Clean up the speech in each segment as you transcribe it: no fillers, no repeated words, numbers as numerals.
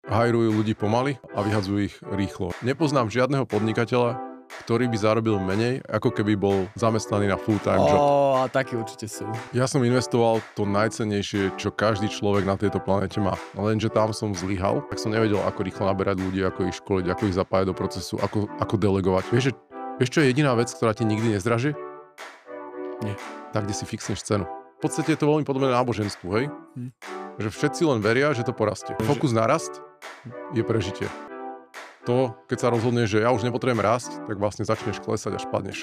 hajrujú ľudí pomaly a vyhadzujú ich rýchlo. Nepoznám žiadneho podnikateľa, ktorý by zarobil menej, ako keby bol zamestnaný na full-time job. A takí určite sú. Ja som investoval to najcennejšie, čo každý človek na tejto planete má. Lenže tam som zlyhal, tak som nevedel, ako rýchlo naberať ľudí, ako ich školiť, ako ich zapájať do procesu, ako delegovať. Vieš, čo je jediná vec, ktorá ti nikdy nezdraží? Nie. Tak, kde si fixneš cenu. V podstate je to veľmi podobné náboženstvu, hej? Že všetci len veria, že to porastie. Fokus na rast je prežitie. To, keď sa rozhodneš, že ja už nepotrebujem rásť, tak vlastne začneš klesať až padneš.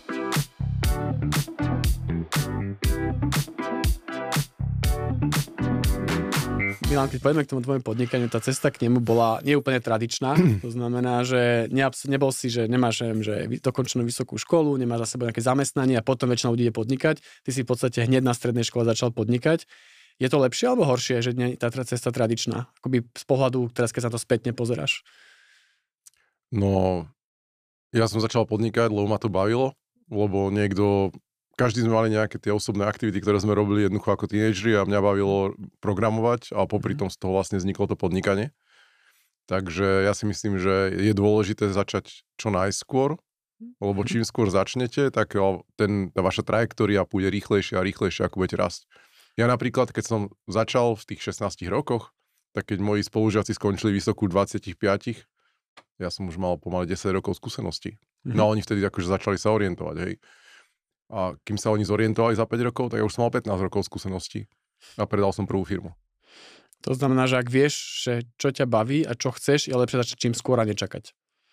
Milan, keď poďme k tomu tvojmu podnikaniu, tá cesta k nemu bola neúplne tradičná. To znamená, že nebol si, že nemáš že dokončenú vysokú školu, nemáš za sebou nejaké zamestnanie a potom väčšina ľudí ide podnikať. Ty si v podstate hneď na strednej škole začal podnikať. Je to lepšie alebo horšie, že nie je tá cesta tradičná? Akoby z pohľadu, teraz keď sa to spätne pozeráš. No, ja som začal podnikať, lebo ma to bavilo, lebo každý sme mali nejaké tie osobné aktivity, ktoré sme robili jednoducho ako tínedžeri a mňa bavilo programovať a popri tom z toho vlastne vzniklo to podnikanie. Takže ja si myslím, že je dôležité začať čo najskôr, lebo čím skôr začnete, tak tá vaša trajektória pôjde rýchlejšie a rýchlejšie, ako budete rásť. Ja napríklad, keď som začal v tých 16 rokoch, tak keď moji spolužiaci skončili vysokú 25, ja som už mal pomaly 10 rokov skúseností. No a oni vtedy akože začali sa orientovať, hej. A kým sa oni zorientovali za 5 rokov, tak ja už som mal 15 rokov skúseností a predal som prvú firmu. To znamená, že ak vieš, že čo ťa baví a čo chceš, je lepšie začať čím skôr a nečakať.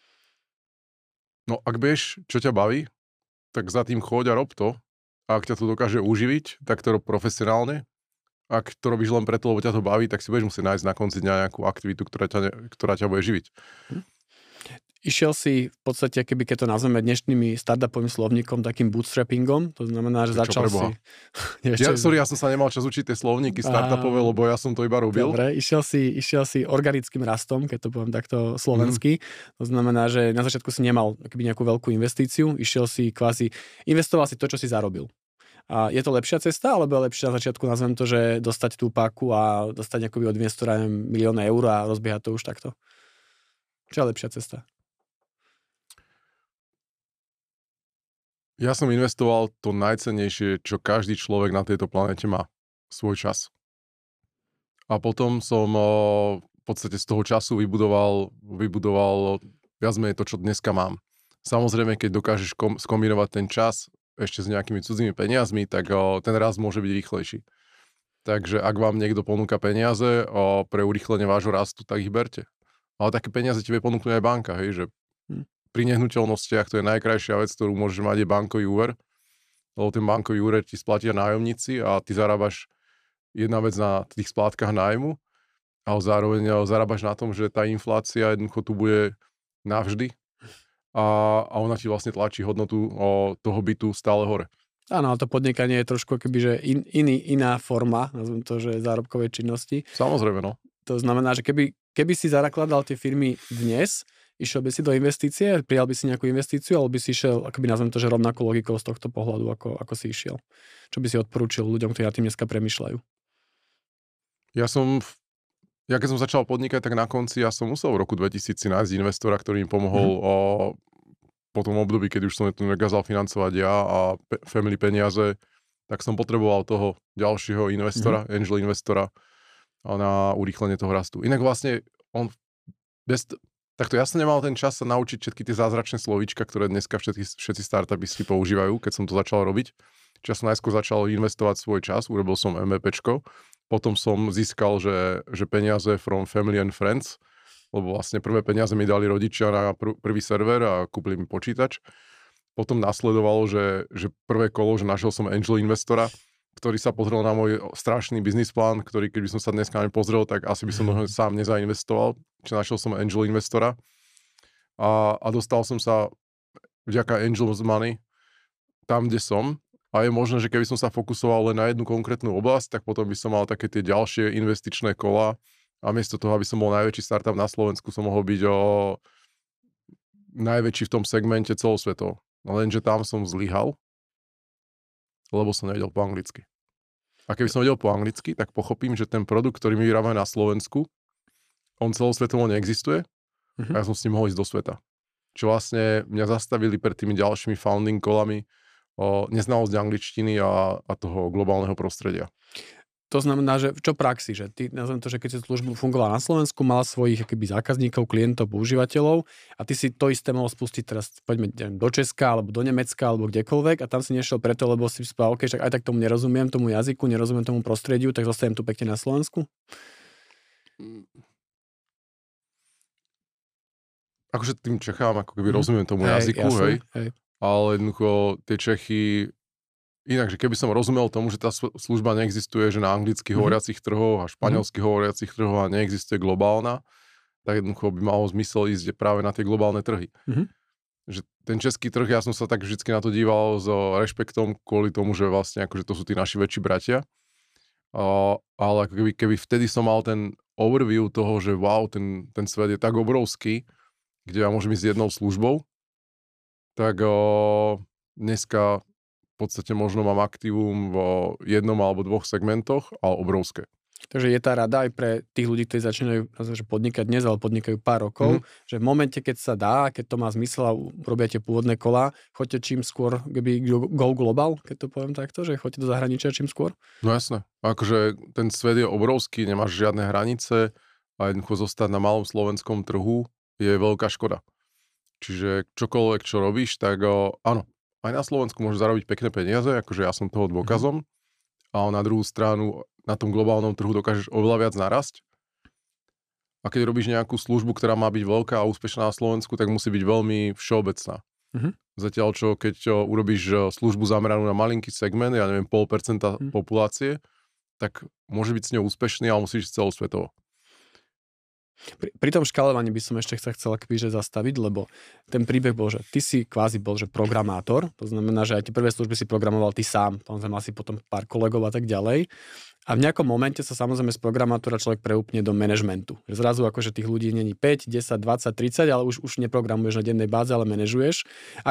No ak vieš, čo ťa baví, tak za tým choď a rob to. A ak ťa to dokáže uživiť, tak to rob profesionálne. Ak to robíš len preto, lebo ťa to baví, tak si budeš musieť nájsť na konci dňa nejakú aktivitu, ktorá ťa bude živiť. Išiel si v podstate, keď to nazveme dnešnými startupovým slovníkom, takým bootstrappingom, to znamená, že začal si... Ja som sa nemal čas učiť tie slovníky startupové, lebo ja som to iba robil. Dobre, išiel si organickým rastom, keď to poviem takto slovensky. To znamená, že na začiatku si nemal nejakú veľkú investíciu, investoval si to, čo si zarobil. A je to lepšia cesta, alebo je lepšie na začiatku, nazvem to, že dostať tú páku a dostať nejaký od investora 1 000 000 eur a rozbiehať to už takto? Čo je lepšia cesta? Ja som investoval to najcennejšie, čo každý človek na tejto planete má. Svoj čas. A potom som v podstate z toho času vybudoval viac menej to, čo dneska mám. Samozrejme, keď dokážeš skombinovať ten čas ešte s nejakými cudzými peniazmi, tak ten rast môže byť rýchlejší. Takže ak vám niekto ponúka peniaze pre urýchlenie vášho rastu, tak ich berte. Ale také peniaze ti vie ponúknuť aj banka, hej, že pri nehnuteľnostiach to je najkrajšia vec, ktorú môžeš mať, je bankový úver, lebo ten bankový úver ti splatia nájomníci a ty zarábaš jedna vec na tých splátkach nájmu, ale zároveň zarábaš na tom, že tá inflácia jednoducho tu bude navždy a ona ti vlastne tlačí hodnotu toho bytu stále hore. Áno, ale to podnikanie je trošku akoby, že iná forma, nazvem to, že zárobkovej činnosti. Samozrejme, no. To znamená, že keby si zakladal tie firmy dnes, išiel by si do investície, prijal by si nejakú investíciu, alebo by si išiel, akoby nazvem to, že rovnakú logikou z tohto pohľadu, ako si išiel. Čo by si odporúčil ľuďom, ktorí na tým dneska premýšľajú? Ja keď som začal podnikať, tak na konci ja som musel v roku 2000 si nájsť investora, ktorý mi pomohol po tom období, keď už som to nekázal financovať ja a family peniaze, tak som potreboval toho ďalšieho investora, angel investora na urýchlenie toho rastu. Inak vlastne takto ja som nemal ten čas sa naučiť všetky tie zázračné slovíčka, ktoré dneska všetci startupisti používajú, keď som to začal robiť. Čiže ja som najskôr začal investovať svoj čas, urobil som MVPčko, potom som získal, že peniaze from family and friends, lebo vlastne prvé peniaze mi dali rodičia na prvý server a kúpili mi počítač. Potom nasledovalo, že prvé kolo, že našiel som angel investora, ktorý sa pozrel na môj strašný biznis plán, ktorý keby som sa dneska pozrel, tak asi by som sám nezainvestoval. Čiže našiel som angel investora a dostal som sa vďaka Angel's Money tam, kde som. A je možné, že keby som sa fokusoval len na jednu konkrétnu oblasť, tak potom by som mal také tie ďalšie investičné kola a miesto toho, aby som bol najväčší startup na Slovensku, som mohol byť najväčší v tom segmente celosvetovo. Lenže tam som zlyhal, lebo som nevedel po anglicky. A keby som vedel po anglicky, tak pochopím, že ten produkt, ktorý my vyrábame na Slovensku, on celosvetovo neexistuje a ja som s ním mohol ísť do sveta. Čo vlastne mňa zastavili pred tými ďalšími founding kolami o neznalosť angličtiny a toho globálneho prostredia. To znamená, že čo praxi, že ty, nazvem to, že keď si službu fungovala na Slovensku, mala svojich akýby zákazníkov, klientov, používateľov a ty si to isté mohol spustiť teraz, poďme do Česka, alebo do Nemecka, alebo kdekoľvek a tam si nešiel preto, lebo si spal, OK, však aj tak tomu nerozumiem, tomu jazyku, nerozumiem tomu prostrediu, tak zostanem tu pekne na Slovensku? Akože tým Čechám, ako keby rozumiem tomu jazyku, jasne, hej. Ale jednoducho tie Čechy, inakže keby som rozumel tomu, že tá služba neexistuje, že na anglicky hovoriacich trhoch a španielsky hovoriacich trhoch a neexistuje globálna, tak jednoducho by malo zmysel ísť práve na tie globálne trhy. Že ten český trh, ja som sa tak vždycky na to díval s rešpektom kvôli tomu, že vlastne akože to sú tí naši väčší bratia. Ale keby vtedy som mal ten overview toho, že wow, ten svet je tak obrovský, kde ja môžem ísť s jednou službou, tak dneska v podstate možno mám aktívum v jednom alebo dvoch segmentoch, ale obrovské. Takže je tá rada aj pre tých ľudí, ktorí začínajú podnikať dnes, ale podnikajú pár rokov, že v momente, keď sa dá, keď to má zmysel a robia tie pôvodné kolá, choďte čím skôr, go global, keď to poviem takto, že choďte do zahraničia čím skôr? No jasné. Akože ten svet je obrovský, nemáš žiadne hranice a jednoducho zostať na malom slovenskom trhu je veľká škoda. Čiže čokoľvek, čo robíš, tak áno, aj na Slovensku môžeš zarobiť pekné peniaze, akože ja som toho dôkazom, ale na druhú stranu na tom globálnom trhu dokážeš oveľa viac narasť. A keď robíš nejakú službu, ktorá má byť veľká a úspešná na Slovensku, tak musí byť veľmi všeobecná. Zatiaľ čo, keď urobíš službu zameranú na malinký segment, ja neviem, 0,5% populácie, tak môže byť s ňou úspešný, ale musíš ísť celosvetovo. Pri tom škálovaní by som ešte chcel akože zastaviť, lebo ten príbeh bol, že ty si kvázi bol, že programátor, to znamená, že aj tie prvé služby si programoval ty sám, samozrejme asi potom pár kolegov a tak ďalej. A v nejakom momente sa samozrejme z programátora človek preúpne do manažmentu. Že zrazu akože tých ľudí není 5, 10, 20, 30, ale už neprogramuješ na dennej báze, ale manažuješ.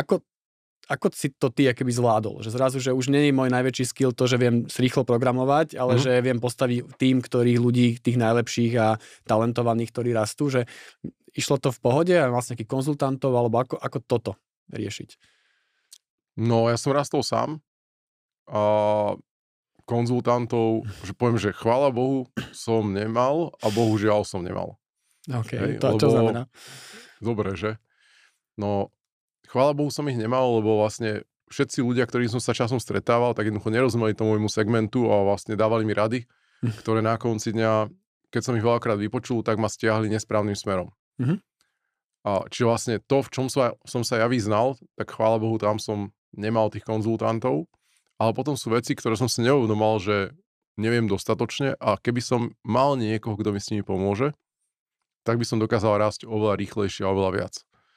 Ako si to ty akoby zvládol? Že zrazu, že už nie je môj najväčší skill to, že viem rýchlo programovať, ale že viem postaviť tým, ktorých ľudí, tých najlepších a talentovaných, ktorí rastú, že išlo to v pohode a vlastne nejakých konzultantov, alebo ako toto riešiť? No, ja som rastol sám a konzultantov, že poviem, že chvála Bohu som nemal a bohužiaľ som nemal. OK, čo znamená? Dobre, že? No, chvála Bohu som ich nemal, lebo vlastne všetci ľudia, ktorých som sa časom stretával, tak jednoducho nerozumeli tomu môjmu segmentu a vlastne dávali mi rady, ktoré na konci dňa, keď som ich veľakrát vypočul, tak ma stiahli nesprávnym smerom. A čiže vlastne to, v čom som sa ja vyznal, tak chvála Bohu, tam som nemal tých konzultantov, ale potom sú veci, ktoré som si neuvedomal, že neviem dostatočne a keby som mal niekoho, kto mi s nimi pomôže, tak by som dokázal rásť oveľa rýchlejšie a oveľa viac.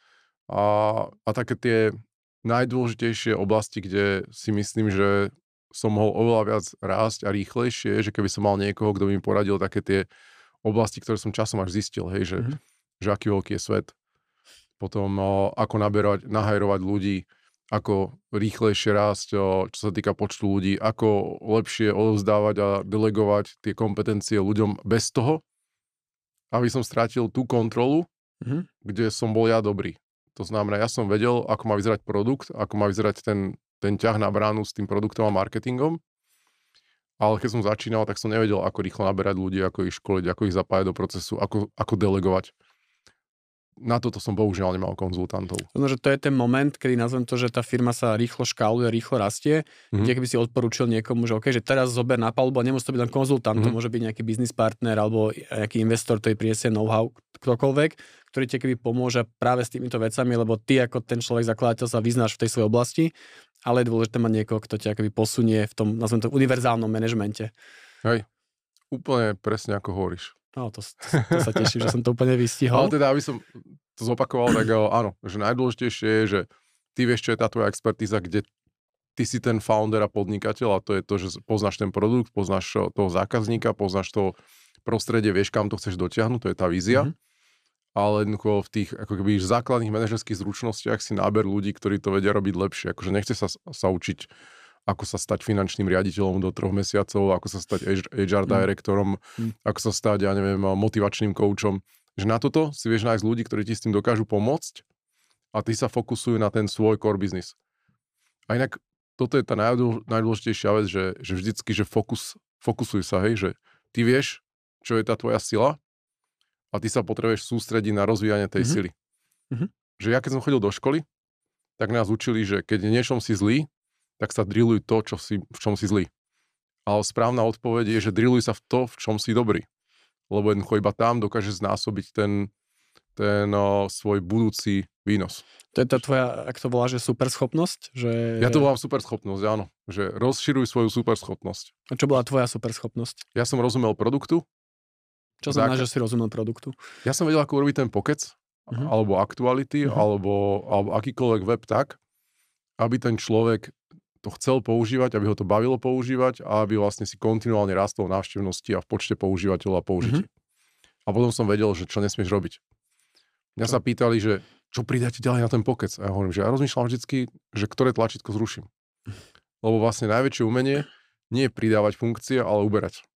A také tie najdôležitejšie oblasti, kde si myslím, že som mohol oveľa viac rásť a rýchlejšie, že keby som mal niekoho, kto mi poradil také tie oblasti, ktoré som časom až zistil, hej, že aký veľký je svet. Potom ako nahajrovať ľudí, ako rýchlejšie rásť, čo sa týka počtu ľudí, ako lepšie odovzdávať a delegovať tie kompetencie ľuďom bez toho, aby som strátil tú kontrolu, kde som bol ja dobrý. To znamená, ja som vedel, ako má vyzerať produkt, ako má vyzerať ten ťah na bránu s tým produktom a marketingom, ale keď som začínal, tak som nevedel, ako rýchlo naberať ľudí, ako ich školiť, ako ich zapájať do procesu, ako delegovať. Na toto som bohužiaľ nemal konzultantov. Že to je ten moment, kedy nazvem to, že tá firma sa rýchlo škáluje, rýchlo rastie, kde keby si odporúčil niekomu, že OK, že teraz zober na palubu, nemusí to byť len konzultant, to môže byť nejaký business partner alebo nejaký investor, ktorý prinesie know-how, ktokoľvek, ktorý ti keby pomôže práve s týmito vecami, lebo ty ako ten človek zakladateľ sa vyznáš v tej svojej oblasti, ale je dôležité mať niekoho, kto ťa keby posunie v tom, nazvem to, univerzálnom manažmente. Hej, úplne presne ako hovoríš. No, to sa teším, že som to úplne vystihol. Ale teda, aby som to zopakoval, tak áno, že najdôležitejšie je, že ty vieš, čo je tá tvoja expertíza, kde ty si ten founder a podnikateľ a to je to, že poznáš ten produkt, poznáš toho zákazníka, poznáš to prostredie, vieš, kam to chceš dotiahnuť, to je tá vízia. Ale jednoducho v tých ako keby základných manažerských zručnostiach si náber ľudí, ktorí to vedia robiť lepšie. Akože nechce sa učiť, ako sa stať finančným riaditeľom do 3 mesiacov, ako sa stať HR direktorom, ako sa stať, ja neviem, motivačným koučom. Že na toto si vieš nájsť ľudí, ktorí ti s tým dokážu pomôcť a tí sa fokusujú na ten svoj core business. A inak toto je tá najdôležitejšia vec, že vždycky, že fokusuj sa, hej, že ty vieš, čo je tá tvoja sila a ty sa potrebuješ sústrediť na rozvíjanie tej sily. Že ja keď som chodil do školy, tak nás učili, že keď v niečom si zlý, tak sa drilluj to, v čom si zlý. Ale správna odpoveď je, že drilluj sa v to, v čom si dobrý. Lebo jednoducho iba tam dokáže znásobiť ten svoj budúci výnos. To je tá tvoja, ak to volá, že superschopnosť? Že... Ja to volám superschopnosť, áno. Že rozširuj svoju superschopnosť. A čo bola tvoja superschopnosť? Ja som rozumel produktu. Čo znamená, že si rozumel produktu? Ja som vedel, ako urobiť ten Pocket, alebo Actuality, alebo akýkoľvek web tak, aby ten človek to chcel používať, aby ho to bavilo používať a aby vlastne si kontinuálne rastol v návštevnosti a v počte používateľov a použití. A potom som vedel, že čo nesmieš robiť. Mňa sa pýtali, že čo pridáte ďalej na ten Pocket? A ja hovorím, že ja rozmýšľam vždycky, že ktoré tlačítko zruším. Lebo vlastne najväčšie umenie nie je pridávať funkcie, ale uberať.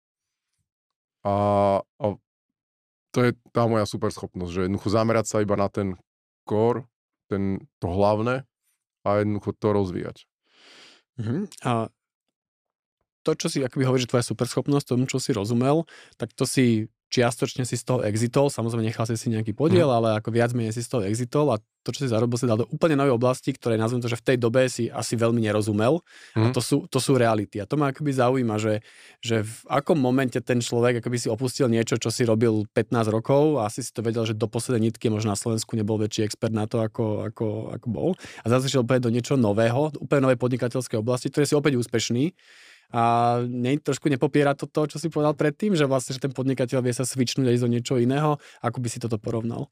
A to je tá moja superschopnosť, že jednoducho zamerať sa iba na ten core, to hlavné a jednoducho to rozvíjať. A to, čo si akoby hovorí, že tvoja superschopnosť, tomu, čo si rozumel, tak to si čiastočne si z toho exitol, samozrejme nechal si nejaký podiel, ale ako viac menej si z toho exitol a to, čo si zarobil, si dal do úplne novej oblasti, ktoré nazvem to, že v tej dobe si asi veľmi nerozumel a to sú reality. A to ma akoby zaujíma, že v akom momente ten človek akoby si opustil niečo, čo si robil 15 rokov a asi si to vedel, že do poslednej nitky možno na Slovensku nebol väčší expert na to, ako bol. A zase išiel opäť do niečo nového, úplne novej podnikateľskej oblasti, ktoré si opäť úspešný. A trošku nepopiera to, čo si povedal predtým, že vlastne že ten podnikateľ vie sa switchnúť a ísť do niečo iného. Ako by si toto porovnal?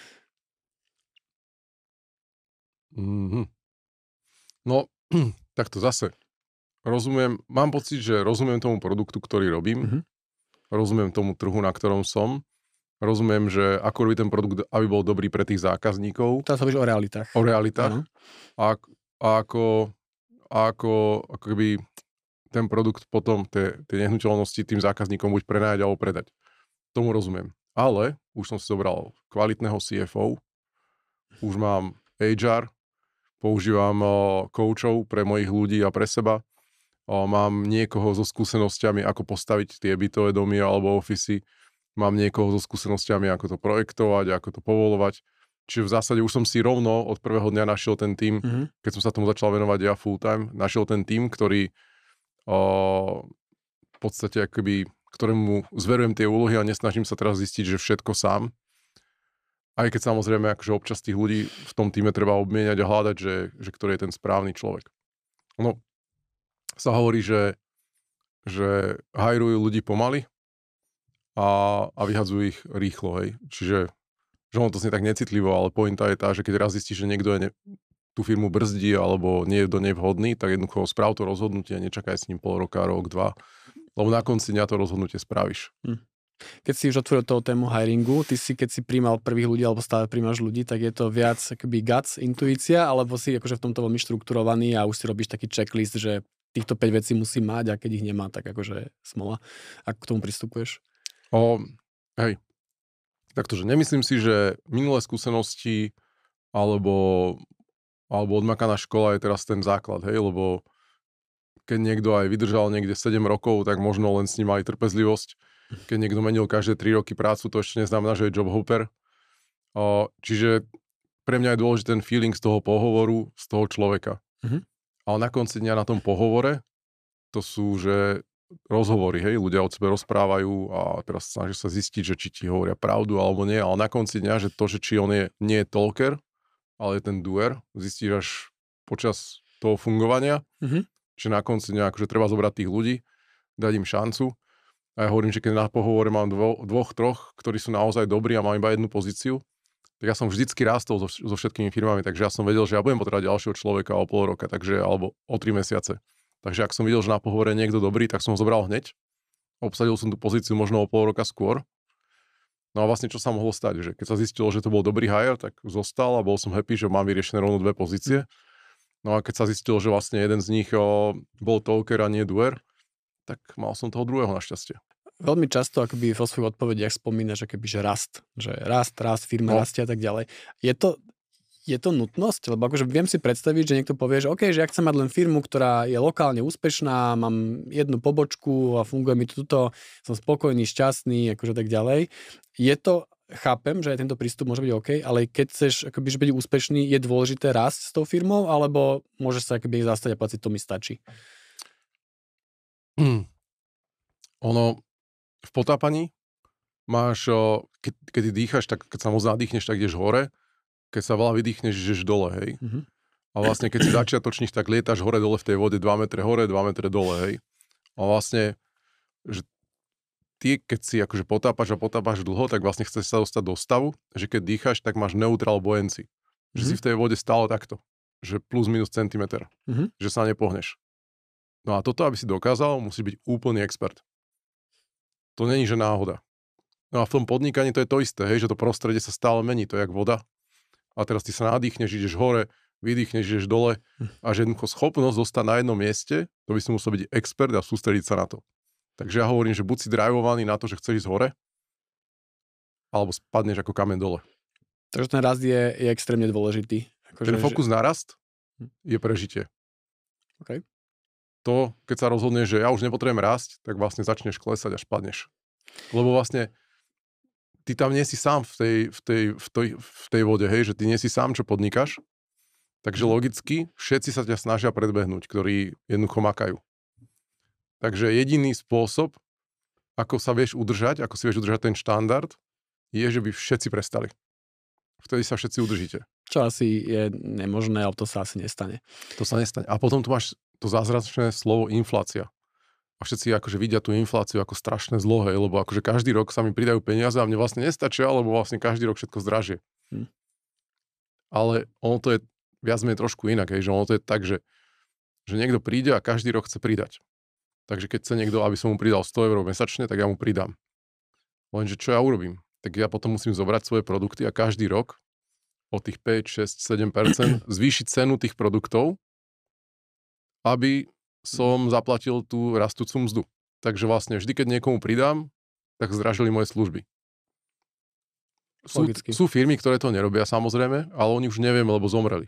No, takto zase. Mám pocit, že rozumiem tomu produktu, ktorý robím. Rozumiem tomu trhu, na ktorom som. Rozumiem, že ako robí ten produkt, aby bol dobrý pre tých zákazníkov. To sa hovoríš o realitách. O realitách. A ako keby ten produkt potom, tie nehnuteľnosti tým zákazníkom buď prenajať alebo predať. Tomu rozumiem. Ale už som si zobral kvalitného CFO, už mám HR, používam coachov pre mojich ľudí a pre seba. Mám niekoho so skúsenosťami, ako postaviť tie bytové domy alebo ofisy. Mám niekoho so skúsenosťami, ako to projektovať, ako to povolovať. Čiže v zásade už som si rovno od prvého dňa našiel ten tím, keď som sa tomu začal venovať ja full time, našiel ten tím, ktorý v podstate akoby, ktorému zverujem tie úlohy a nesnažím sa teraz zistiť, že všetko sám. Aj keď samozrejme akože občas tých ľudí v tom týme treba obmieniať a hľadať, že ktorý je ten správny človek. No, sa hovorí, že hajrujú ľudí pomaly a vyhadzujú ich rýchlo, hej. Čiže že ono to znie tak necitlivo, ale pointa je tá, že keď raz zistíš, že niekto tú firmu brzdí alebo nie je do nej vhodný, tak jednoducho správ to rozhodnutie a nečakaj s ním pol roka, rok, 2, lebo na konci dňa to rozhodnutie spravíš. Keď si už otvoril toho tému hiringu, ty si, keď si príjmal prvých ľudí alebo stále príjmaš ľudí, tak je to viac akoby guts, intuícia, alebo si akože v tomto veľmi štrukturovaný a už si robíš taký checklist, že týchto 5 vecí musí mať a keď ich nemá, tak akože smola. Ako k tomu pristupuješ? Hej. Taktože nemyslím si, že minulé skúsenosti alebo odmakaná škola je teraz ten základ, hej, lebo keď niekto aj vydržal niekde 7 rokov, tak možno len s ním mali trpezlivosť. Keď niekto menil každé 3 roky prácu, to ešte neznamená, že je job hopper. Čiže pre mňa je dôležitý ten feeling z toho pohovoru, z toho človeka. Ale na konci dňa na tom pohovore, to sú, že rozhovory, hej, ľudia od sebe rozprávajú a teraz snažia sa zistiť, že či ti hovoria pravdu alebo nie, ale na konci dňa, že to, že či on nie je talker, ale je ten doer, zistíš až počas toho fungovania, že na konci dňa akože treba zobrať tých ľudí, dať im šancu. A ja hovorím, že keď na pohovore mám dvoch, troch, ktorí sú naozaj dobrí a mám iba jednu pozíciu, tak ja som vždycky rástol so všetkými firmami, takže ja som vedel, že ja budem potrebovať ďalšieho človeka o pol roka, alebo o 3 mesiace. Takže ak som videl, že na pohovore niekto dobrý, tak som ho zobral hneď. Obsadil som tú pozíciu možno o pol roka skôr. No a vlastne čo sa mohlo stať, že keď sa zistilo, že to bol dobrý hire, tak zostal a bol som happy, že mám vyriešené rovno 2 pozície. No a keď sa zistilo, že vlastne jeden z nich bol talker a nie doer, tak mal som toho druhého našťastie. veľmi často akoby vo svojich odpovediach spomína, že kebyže rast, firma rastie a tak ďalej. Je to nutnosť? Lebo akože viem si predstaviť, že niekto povie, že OK, že ja chcem mať len firmu, ktorá je lokálne úspešná, mám jednu pobočku a funguje mi tuto, som spokojný, šťastný, akože tak ďalej. Chápem, že aj tento prístup môže byť OK, ale keď chceš akoby, že byť úspešný, je dôležité rásť s tou firmou, alebo môžeš sa akoby zastať a platiť, to mi stačí? Ono, v potápaní máš, keď dýchaš, tak keď sa moc nadýchneš, tak ideš hore, keď sa veľa vydýchneš, ideš dole, hej. Mm-hmm. A vlastne, keď si začiatočník, tak lietaš hore-dole v tej vode 2 metre hore, 2 metre dole, hej. A vlastne, že ty, keď si akože potápaš dlho, tak vlastne chceš sa dostať do stavu, že keď dýchaš, tak máš neutral buoyancy. Že si v tej vode stále takto. Že plus minus centimeter. Že sa nepohneš. No a toto, aby si dokázal, musí byť úplný expert. To není, že náhoda. No a v tom podnikaní to je to isté, hej, že to prostredie sa stále mení, to je jak voda. A teraz ty sa nadýchneš, ideš hore, vydýchneš, ideš dole a že jednoducho schopnosť zostať na jednom mieste, to by si musel byť expert a sústrediť sa na to. Takže ja hovorím, že buď si drivovaný na to, že chceš ísť hore, alebo spadneš ako kameň dole. Takže ten rast je extrémne dôležitý. Ten fokus na rast je prežitie. Okay. To, keď sa rozhodneš, že ja už nepotrebujem rásť, tak vlastne začneš klesať a spadneš. Lebo vlastne ty tam nie si sám v tej vode, hej, že ty nie si sám, čo podnikáš. Takže logicky všetci sa ťa snažia predbehnúť, ktorí jednoducho makajú. Takže jediný spôsob, ako sa vieš udržať, ako si vieš udržať ten štandard, je, že by všetci prestali. Vtedy sa všetci udržíte. Čo asi je nemožné, ale to sa asi nestane. To sa nestane. A potom tu máš to zázračné slovo inflácia. A všetci akože vidia tú infláciu ako strašné zlo, hej, lebo akože každý rok sa mi pridajú peniaze a mne vlastne nestačia, lebo vlastne každý rok všetko zdražie. Ale ono to je viac menej trošku inak, hej, že ono to je tak, že niekto príde a každý rok chce pridať. Takže keď chce niekto, aby som mu pridal 100 eur mesačne, tak ja mu pridám. Lenže čo ja urobím? Tak ja potom musím zobrať svoje produkty a každý rok o tých 5, 6, 7% zvýšiť cenu tých produktov, aby som zaplatil tú rastúcu mzdu. Takže vlastne vždy, keď niekomu pridám, tak zdražili moje služby. Sú firmy, ktoré to nerobia samozrejme, ale oni už nevieme, lebo zomreli.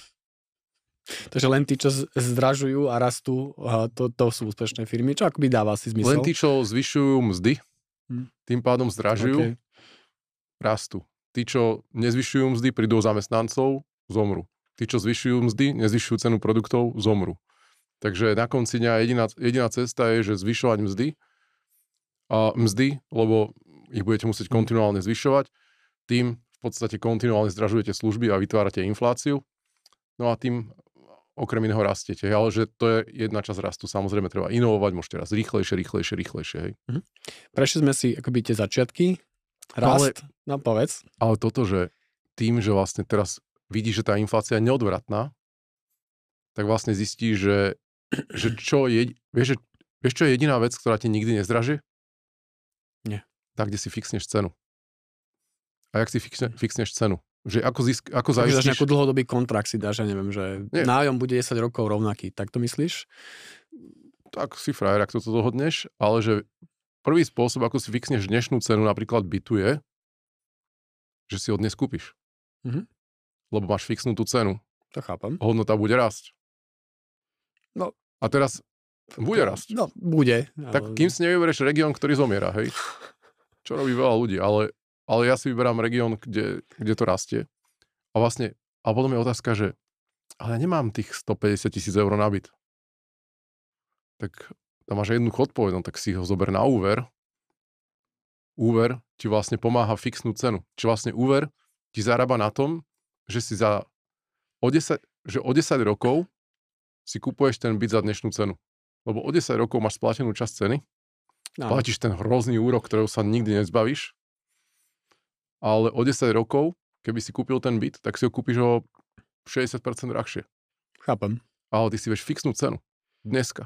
Takže len tí, čo zdražujú a rastú, to sú úspešné firmy, čo akoby dáva si zmysel. Len tí, čo zvyšujú mzdy, tým pádom zdražujú, rastú. Tí, čo nezvyšujú mzdy, prídu o zamestnancov, zomru. Tí, čo zvyšujú mzdy, nezvyšujú cenu produktov, zomru. Takže na konci dňa jediná cesta je, že zvyšovať mzdy, lebo ich budete musieť kontinuálne zvyšovať, tým v podstate kontinuálne zdražujete služby a vytvárate infláciu. No a tým okrem iného rastiete. Ale že to je jedna časť rastu. Samozrejme treba inovovať, môžete raz rýchlejšie. Hej. Prešli sme si akoby tie začiatky, rast, no povedz. Ale toto, že tým, že vlastne teraz vidíš, že tá inflácia je neodvratná, tak vlastne zistíš, že čo je, vieš, čo je jediná vec, ktorá ti nikdy nezdraží? Nie. Tak, kde si fixneš cenu. A jak si fixneš cenu? Že ako zaistíš... Takže nejaký dlhodobý kontrakt si dáš, ja neviem, že nájom bude 10 rokov rovnaký. Tak to myslíš? Tak si frajer, ak toto dohodneš, ale že prvý spôsob, ako si fixneš dnešnú cenu napríklad bytu je, že si ho dnes kúpiš. Lebo máš fixnú tú cenu. To chápam. Hodnota bude rásť. No. A teraz bude rásť. No, bude. Tak kým si nevyberieš región, ktorý zomiera, hej? Čo robí veľa ľudí, ale ja si vyberám región, kde to rastie. A vlastne, a potom je otázka, že ale nemám tých 150 000 eur na byt. Tak tam máš jednu odpoveď, no tak si ho zober na úver. Úver ti vlastne pomáha fixnúť cenu. Čiže vlastne úver ti zarába na tom, že si o 10 rokov si kupuješ ten byt za dnešnú cenu. Lebo o 10 rokov máš splatenú časť ceny, platíš ten hrozný úrok, ktorého sa nikdy nezbavíš, ale o 10 rokov, keby si kúpil ten byt, tak si ho kúpiš o 60% drahšie. Chápem. Ale ty si vieš fixnúť cenu. Dneska.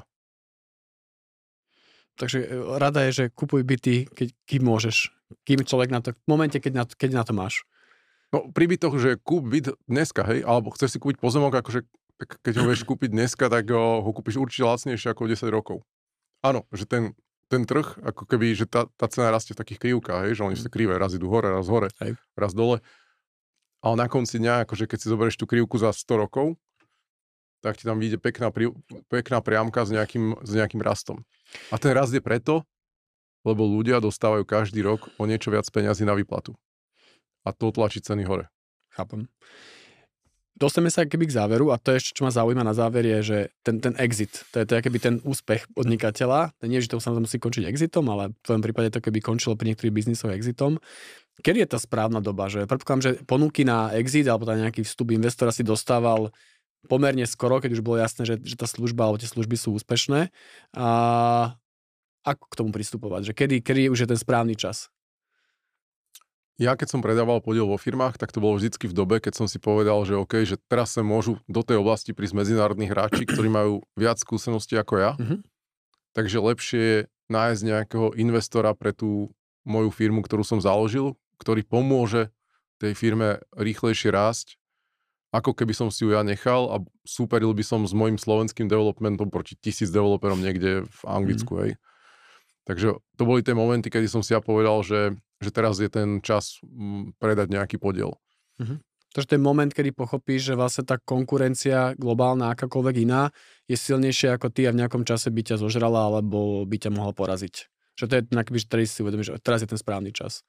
Takže rada je, že kupuj byty, keď môžeš. Kým človek na to, v momente, keď na to máš. No pri bytoch, že kúp byt dneska, hej, alebo chceš si kúpiť pozemok, akože keď ho vieš kúpiť dneska, tak ho kúpiš určite lacnejšie ako 10 rokov. Áno, že ten ten trh, ako keby, že tá cena rastie v takých krivkách, hej, že oni sú krivé, raz idú hore, raz dole. Ale na konci dňa, akože keď si zoberieš tú krivku za 100 rokov, tak ti tam vyjde pekná priamka s nejakým rastom. A ten rast je preto, lebo ľudia dostávajú každý rok o niečo viac peňazí na výplatu. A to tlačí ceny hore. Chápem. Dostaneme sa keby k záveru a to ešte, čo ma zaujíma na záver je, že ten exit, to je keby ten úspech podnikateľa, nie, že to sa musí končiť exitom, ale v tvojom prípade to keby končilo pri niektorých biznisov exitom. Kedy je tá správna doba? Že predpokladám, že ponuky na exit alebo nejaký vstup investora si dostával pomerne skoro, keď už bolo jasné, že tá služba alebo tie služby sú úspešné. A ako k tomu pristupovať? Že kedy už je ten správny čas? Ja keď som predával podiel vo firmách, tak to bolo vždycky v dobe, keď som si povedal, že OK, že teraz sa môžu do tej oblasti prísť medzinárodní hráči, ktorí majú viac skúseností ako ja. Takže lepšie je nájsť nejakého investora pre tú moju firmu, ktorú som založil, ktorý pomôže tej firme rýchlejšie rásť, ako keby som si ju ja nechal a súperil by som s mojim slovenským developmentom proti 1000 developerom niekde v Anglicku. Hej. Takže to boli tie momenty, kedy som si ja povedal, že teraz je ten čas predať nejaký podiel. Takže ten moment, kedy pochopíš, že vlastne tá konkurencia globálna, akákoľvek iná, je silnejšia ako ty a v nejakom čase by ťa zožrala alebo by ťa mohla poraziť. Že to je nejaký, že teraz si uvedomíš, že teraz je ten správny čas.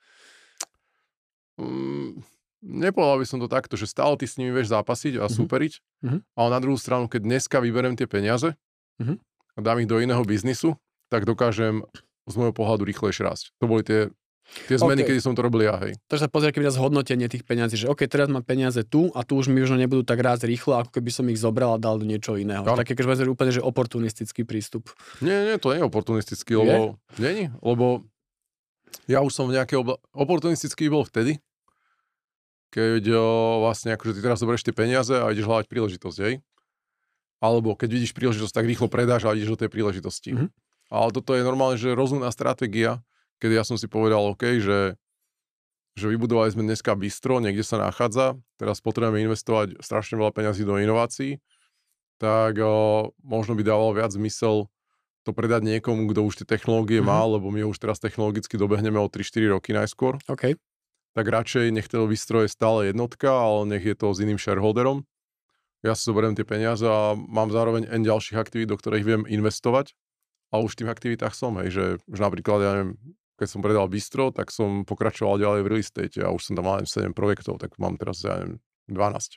Nepovedal by som to takto, že stále ty s nimi vieš zápasiť a súperiť, ale na druhú stranu, keď dneska vyberiem tie peniaze a dám ich do iného biznisu, tak dokážem z môjho pohľadu rýchlejšie rásť. To boli tie zmeny, kedy som to robil ja, hej. Takže sa pozrie keby na zhodnotenie tých peňazí, že OK, teraz mám peniaze tu a tu už mi možno nebudú tak rásť rýchlo, ako keby som ich zobral a dal do niečo iného. Také, keď úplne, že oportunistický prístup. Nie, to nie je oportunistický, lebo ja už som v nejakej oportunistický bol vtedy, keď vlastne akože ty teraz zoberieš tie peniaze a ideš hľadať príležitosť, hej. Alebo keď vidíš príležitosť, tak rýchlo predáš a ideš do tej príležitosti. Ale toto je normálne, že rozumná stratégia, keď ja som si povedal, OK, že vybudovali sme dneska bistro, niekde sa nachádza, teraz potrebujeme investovať strašne veľa peňazí do inovácií, tak možno by dávalo viac zmysel to predať niekomu, kto už tie technológie má, lebo my už teraz technologicky dobehneme o 3-4 roky najskôr. OK. Tak radšej nech to bistro je stále jednotka, ale nech je to s iným shareholderom. Ja si zoberiem tie peniaze a mám zároveň ďalších aktivít, do ktorých viem investovať. A už v tých aktivitách som, hej, že napríklad, ja neviem, keď som predal bistro, tak som pokračoval ďalej v real estate a už som tam mal 7 projektov, tak mám teraz, ja neviem, 12.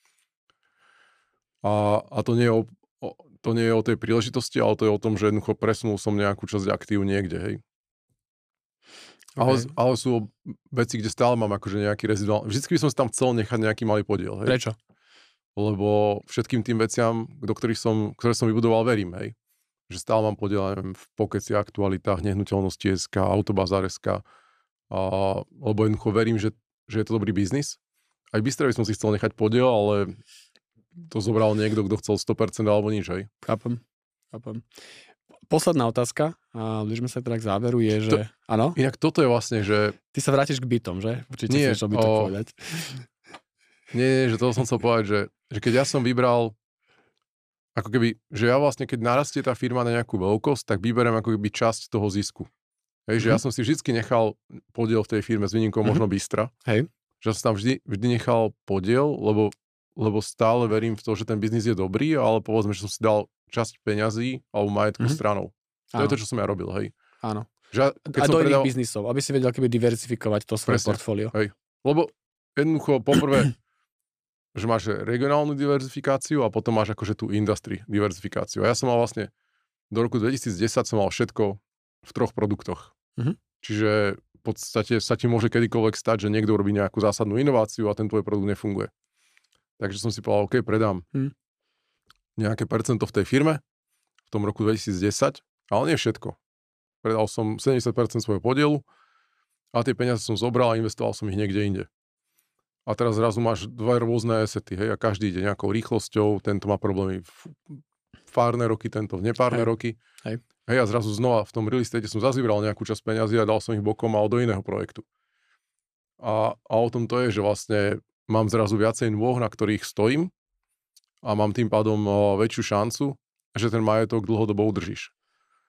A to nie je o tej príležitosti, ale to je o tom, že jednoducho presunul som nejakú časť aktív niekde, hej. Okay. Ale sú veci, kde stále mám akože nejaký reziduál. Vždycky by som si tam chcel nechať nejaký malý podiel, hej. Prečo? Lebo všetkým tým veciam, ktoré som vybudoval, verím, hej. Že stále mám podiel, neviem, v Pokeci, Aktualitách, Nehnuteľnosti SK, Autobazár SK, lebo jednoducho verím, že je to dobrý biznis. Aj v Bystre by som si chcel nechať podiel, ale to zobral niekto, kto chcel 100% alebo nič, hej. Chápem. Posledná otázka, a blížime sa teda k záveru, je, že... Áno? Inak toto je vlastne, že... Ty sa vrátiš k bytom, že? Určite si chcel bytok povedať. Nie, že to som chcel povedať, že keď ja som vybral ako keby, že ja vlastne, keď narastie tá firma na nejakú veľkosť, tak vyberiem ako keby časť toho zisku. Hej, že ja som si vždycky nechal podiel v tej firme s výnimkou možno Bystra. Hej. Že som tam vždy nechal podiel, lebo stále verím v to, že ten biznis je dobrý, ale povedzme, že som si dal časť peňazí alebo majetku stranou. To je to, čo som ja robil, hej. Áno. Že, a do iných biznisov, aby si vedel keby diversifikovať to svoje portfólio. Hej. Lebo jednoducho, poprvé, že máš regionálnu diverzifikáciu a potom máš akože tú industry diverzifikáciu. A ja som mal vlastne do roku 2010 som mal všetko v 3 produktoch. Čiže v podstate sa ti môže kedykoľvek stať, že niekto robí nejakú zásadnú inováciu a ten tvoj produkt nefunguje. Takže som si povedal, OK, predám nejaké percento v tej firme v tom roku 2010, ale nie všetko. Predal som 70% svojho podielu a tie peniaze som zobral a investoval som ich niekde inde. A teraz zrazu máš 2 rôzne asety, hej, a každý ide nejakou rýchlosťou, tento má problémy v párne roky, tento v nepárne roky. Hej, a zrazu znova v tom real estate som zazvibral nejakú časť peňazí a dal som ich bokom a do iného projektu. A o tom to je, že vlastne mám zrazu viacej nôh, na ktorých stojím a mám tým pádom väčšiu šancu, že ten majetok dlhodobo udržíš.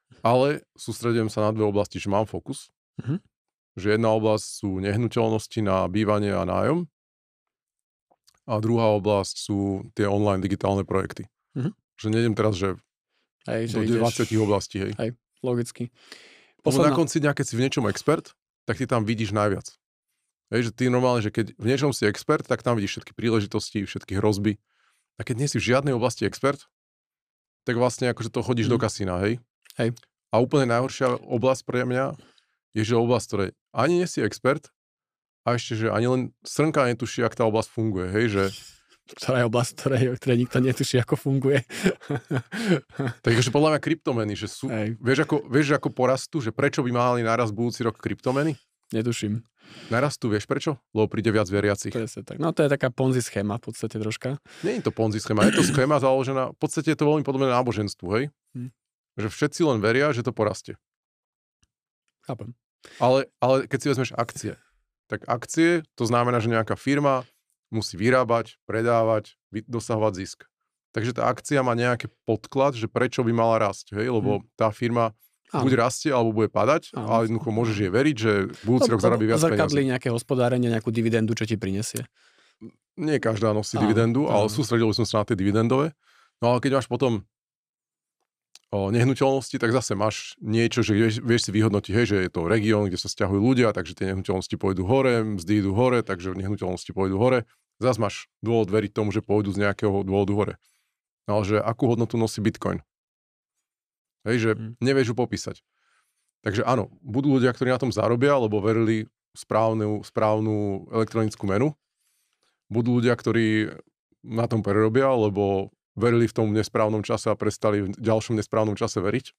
Ale sústredujem sa na dve oblasti, že mám fokus. Že jedna oblasť sú nehnuteľnosti na bývanie a nájom. A druhá oblasť sú tie online digitálne projekty. Že nejdem teraz, že do 20 oblastí. Hej, logicky. Na konci dňa, keď si v niečom expert, tak ty tam vidíš najviac. Hej, že ty normálne, že keď v niečom si expert, tak tam vidíš všetky príležitosti, všetky hrozby. A keď nie si v žiadnej oblasti expert, tak vlastne akože to chodíš do kasína, hej? Hej. A úplne najhoršia oblasť pre mňa je, že oblasť, ktorej ani nie si expert a ešte, že ani len srnka netuší, jak tá oblasť funguje, hej, že... Ktorá je oblasť, ktorej nikto netuší, ako funguje. Takže podľa mňa kryptomeny, že sú... Vieš, ako porastú, že prečo by mali narast budúci rok kryptomeny? Netuším. Narastú, vieš prečo? Lebo príde viac veriacich. Tak. No to je taká Ponzi schéma v podstate troška. Nie je to Ponzi schéma, je to schéma založená, v podstate je to veľmi podobné náboženstvu, hej? Že všetci len veria, že to porastie. Chápem. Ale keď si vezmeš akcie, tak akcie, to znamená, že nejaká firma musí vyrábať, predávať, dosahovať zisk. Takže tá akcia má nejaký podklad, že prečo by mala rásť, hej? Lebo tá firma buď rastie, alebo bude padať, ale jednoducho môžeš jej veriť, že budúci rok zarobí viac peniazí. Zrkadlí nejaké hospodárenie, nejakú dividendu, čo ti prinesie. Nie každá nosí dividendu, ale sústredil som sa na tie dividendové. No ale keď máš potom nehnuteľnosti, tak zase máš niečo, že vieš si vyhodnotiť, hej, že je to región, kde sa sťahujú ľudia, takže tie nehnuteľnosti pôjdu hore, mzdy idú hore, takže nehnuteľnosti pôjdu hore. Zase máš dôvod veriť tomu, že pôjdu z nejakého dôvodu hore. No, ale že akú hodnotu nosí Bitcoin? Hej, že nevieš ju popísať. Takže áno, budú ľudia, ktorí na tom zarobia, lebo verili správnu elektronickú menu. Budú ľudia, ktorí na tom prerobia, lebo verili v tom nesprávnom čase a prestali v ďalšom nesprávnom čase veriť.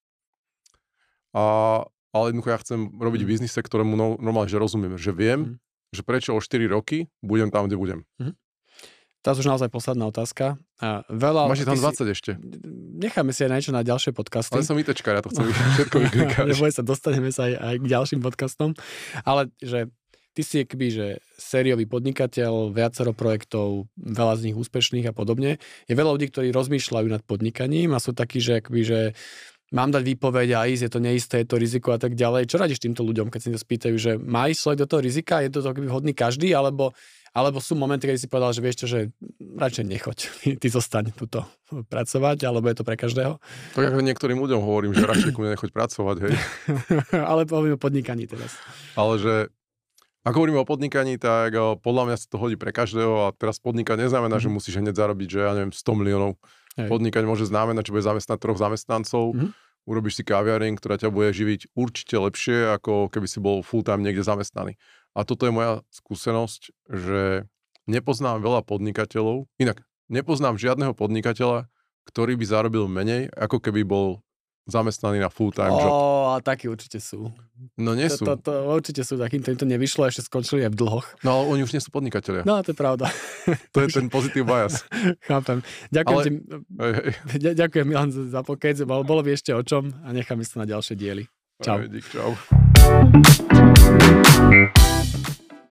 Ale jednoducho ja chcem robiť v biznise, ktorému normálne, že rozumiem, že viem, že prečo o 4 roky budem tam, kde budem. Teraz už naozaj posledná otázka. Máš tam 20 ešte? Necháme si aj niečo na ďalšie podcasty. Ale som ITčkár, ja to chcem všetko vyklikať. Neboj sa, dostaneme sa aj k ďalším podcastom. Ale že ty si akby, že sériový podnikateľ, viacero projektov, veľa z nich úspešných a podobne. Je veľa ľudí, ktorí rozmýšľajú nad podnikaním a sú takí, že akby, že mám dať výpoveď a ísť, je to neisté, je to riziko a tak ďalej. Čo radíš týmto ľuďom, keď si to spýtajú, že má ísť človek do toho rizika, je to hodný každý, alebo sú momenty, keď si povedal, že vieš čo, že radšej nechoď, ty zostaň tuto pracovať, alebo je to pre každého? Tak ako niektorým ľuďom hovorím, že radšej ku mne nechoď pracovať, hej. Ale hovorím o podnikaní teraz. Ale že, ako hovoríme o podnikaní, tak podľa mňa sa to hodí pre každého a teraz podnikať neznamená, že musíš hneď zarobiť, že ja neviem, 100 miliónov. Hej. Podnikať môže znamenať, že bude zamestnať 3 zamestnancov, urobíš si kaviareň, ktorá ťa bude živiť určite lepšie, ako keby si bol full time niekde zamestnaný. A toto je moja skúsenosť, že nepoznám veľa podnikateľov, inak nepoznám žiadneho podnikateľa, ktorý by zarobil menej, ako keby bol zamestnaný na full time job. A takí určite sú. No nie sú. To určite sú takí, to nevyšlo, ešte skončili aj v dlhoch. No ale oni už nie sú podnikatelia. No to je pravda. To je ten pozitív bias. Chápem. Ďakujem Milan za pokec, bolo by ešte o čom a necháme sa na ďalšie diely. Čau. Dík, čau.